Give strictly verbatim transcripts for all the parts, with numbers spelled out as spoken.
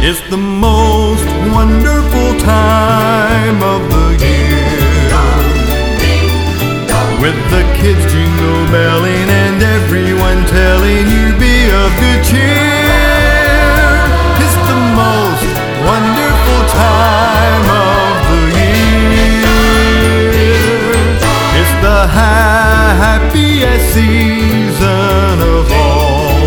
It's the most wonderful time of the year, with the kids jingle belling and everyone telling you be of good cheer. It's the most wonderful time of the year. It's the happiest season of all,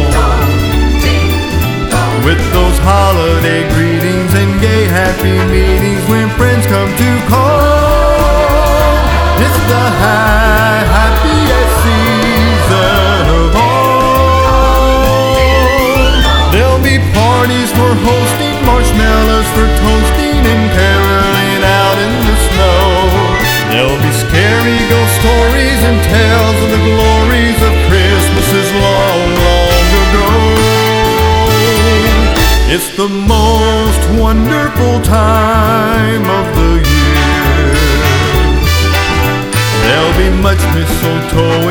with those holiday greetings and gay happy meetings when friends come to call. It's the ha- happiest season of all. There'll be parties for hosting, marshmallows for toasting, and caroling out in the snow. There'll be scary ghost stories and tales of the glories of Christmases long, long ago. It's the most wonderful time of the year. There'll be much mistletoe